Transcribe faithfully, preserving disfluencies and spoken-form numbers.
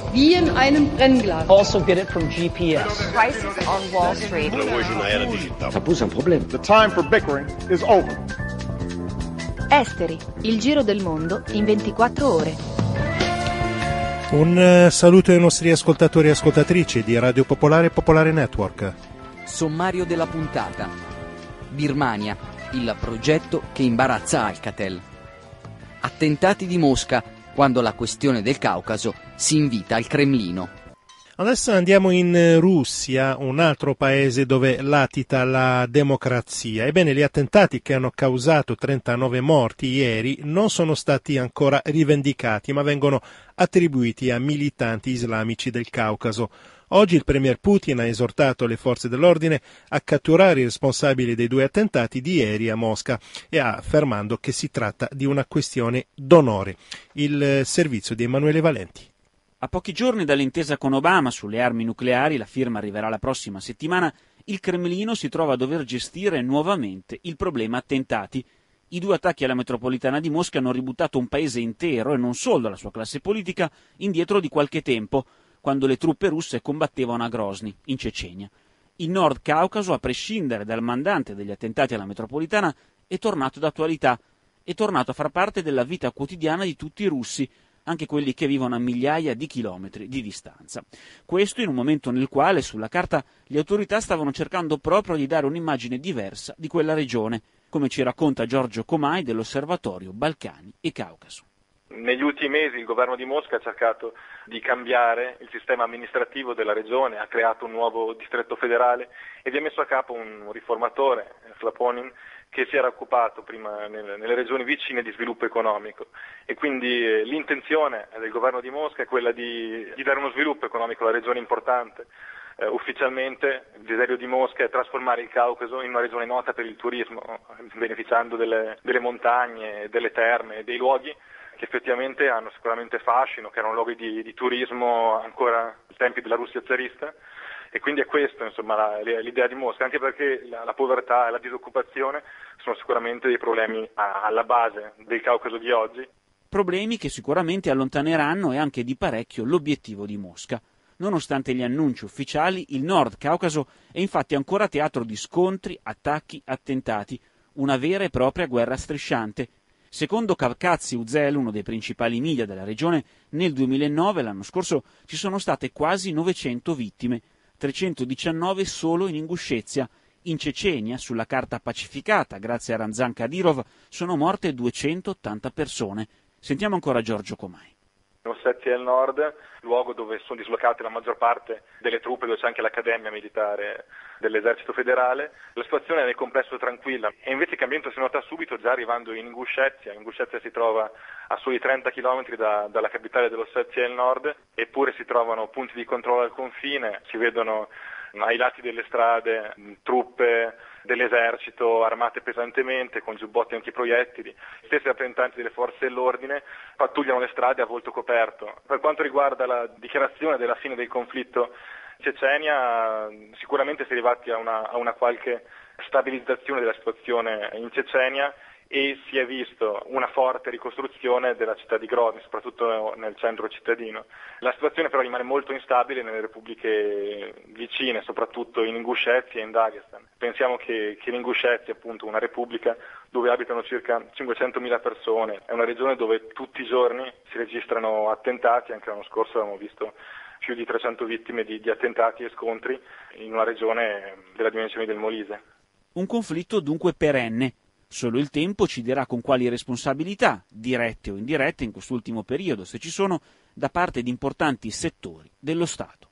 wie in einem Brennglas. Also get it from G P S. Crisis on Wall Street. Tappus è un problema. The time for bickering is over. Esteri, il giro del mondo in ventiquattro ore. Un uh, saluto ai nostri ascoltatori e ascoltatrici di Radio Popolare e Popolare Network. Sommario della puntata. Birmania, il progetto che imbarazza Alcatel. Attentati di Mosca, quando la questione del Caucaso si invita al Cremlino. Adesso andiamo in Russia, un altro paese dove latita la democrazia. Ebbene, gli attentati che hanno causato trentanove morti ieri non sono stati ancora rivendicati, ma vengono attribuiti a militanti islamici del Caucaso. Oggi il premier Putin ha esortato le forze dell'ordine a catturare i responsabili dei due attentati di ieri a Mosca e affermando che si tratta di una questione d'onore. Il servizio di Emanuele Valenti. A pochi giorni dall'intesa con Obama sulle armi nucleari, la firma arriverà la prossima settimana, il Cremlino si trova a dover gestire nuovamente il problema attentati. I due attacchi alla metropolitana di Mosca hanno ributtato un paese intero, e non solo la sua classe politica, indietro di qualche tempo, quando le truppe russe combattevano a Grozny, in Cecenia. Il Nord Caucaso, a prescindere dal mandante degli attentati alla metropolitana, è tornato d'attualità, è tornato a far parte della vita quotidiana di tutti i russi, anche quelli che vivono a migliaia di chilometri di distanza. Questo in un momento nel quale, sulla carta, le autorità stavano cercando proprio di dare un'immagine diversa di quella regione, come ci racconta Giorgio Comai dell'Osservatorio Balcani e Caucaso. Negli ultimi mesi il governo di Mosca ha cercato di cambiare il sistema amministrativo della regione, ha creato un nuovo distretto federale e vi ha messo a capo un riformatore, Slaponin, che si era occupato prima nelle, nelle regioni vicine di sviluppo economico, e quindi eh, l'intenzione del governo di Mosca è quella di, di dare uno sviluppo economico alla regione importante. Eh, ufficialmente il desiderio di Mosca è trasformare il Caucaso in una regione nota per il turismo, beneficiando delle, delle montagne, delle terme, dei luoghi che effettivamente hanno sicuramente fascino, che erano luoghi di, di turismo ancora ai tempi della Russia zarista. E quindi è questo, insomma, la, l'idea di Mosca, anche perché la, la povertà e la disoccupazione sono sicuramente dei problemi a, alla base del Caucaso di oggi. Problemi che sicuramente allontaneranno e anche di parecchio l'obiettivo di Mosca. Nonostante gli annunci ufficiali, il Nord Caucaso è infatti ancora teatro di scontri, attacchi, attentati, una vera e propria guerra strisciante. Secondo Kavkaz Uzel, uno dei principali media della regione, nel duemilanove, l'anno scorso, ci sono state quasi novecento vittime, trecentodiciannove solo in Inguscezia. In Cecenia, sulla carta pacificata, grazie a Ramzan Kadyrov, sono morte duecentottanta persone. Sentiamo ancora Giorgio Comai. In Ossetia del Nord, luogo dove sono dislocate la maggior parte delle truppe, dove c'è anche l'accademia militare dell'esercito federale, la situazione è nel complesso tranquilla, e invece il cambiamento si nota subito già arrivando in Inguscezia. Inguscezia si trova a soli trenta chilometri da, dalla capitale dell'Ossetia del Nord, eppure si trovano punti di controllo al confine, si vedono ai lati delle strade truppe dell'esercito armate pesantemente con giubbotti antiproiettili. Gli stessi rappresentanti delle forze dell'ordine pattugliano le strade a volto coperto. Per quanto riguarda la dichiarazione della fine del conflitto in Cecenia, sicuramente si è arrivati a una, a una qualche stabilizzazione della situazione in Cecenia, e si è visto una forte ricostruzione della città di Grozny, soprattutto nel centro cittadino. La situazione però rimane molto instabile nelle repubbliche vicine, soprattutto in Inguscezia e in Dagestan. Pensiamo che, che l'Inguscezia è appunto una repubblica dove abitano circa cinquecentomila persone, è una regione dove tutti i giorni si registrano attentati. Anche l'anno scorso abbiamo visto più di trecento vittime di, di attentati e scontri in una regione della dimensione del Molise. Un conflitto dunque perenne. Solo il tempo ci dirà con quali responsabilità, dirette o indirette in quest'ultimo periodo, se ci sono, da parte di importanti settori dello Stato.